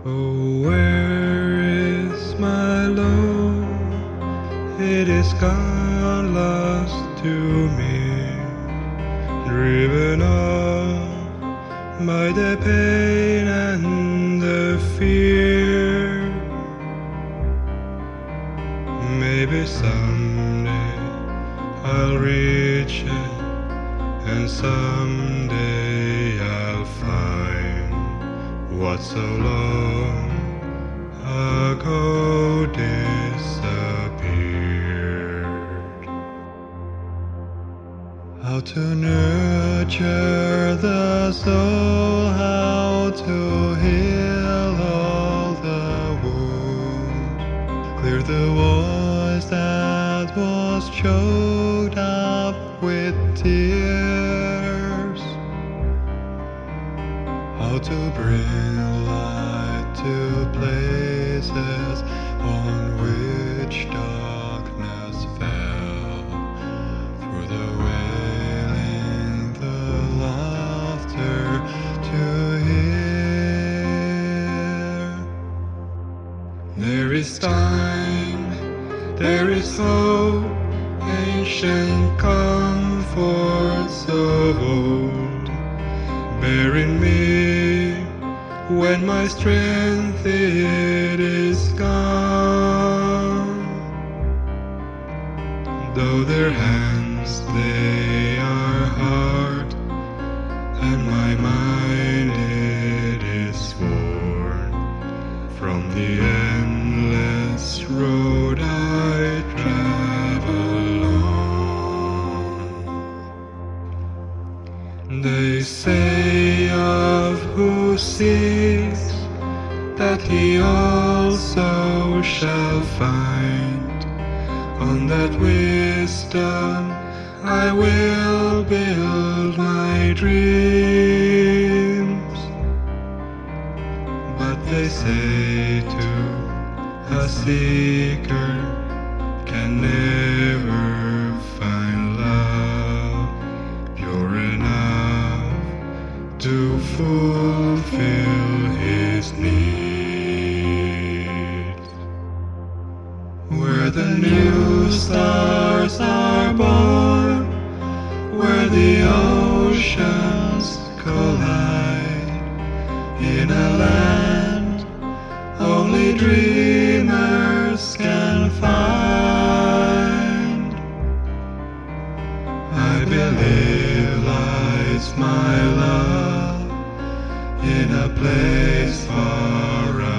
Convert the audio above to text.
Oh, where is my love? It is gone, lost to me, driven off by the pain and the fear. Maybe someday I'll reach it, and someday I'll find what so long ago disappeared. How to nurture the soul, how to heal all the wounds, clear the voice that was choked up with tears. How to bring light to places on which darkness fell, through the wailing, the laughter to hear. There is time, there is hope, ancient comforts of old, bearing me when my strength it is gone. Though their hands they are hard, and my mind it is worn from the endless road I travel on. They say of who seeks that he also shall find. On that wisdom I will build my dreams. But they say too, a seeker can never find love pure enough to fulfill his needs. Where the new stars are born, where the oceans collide, in a land only dreamers can find. I believe lies my love in a place far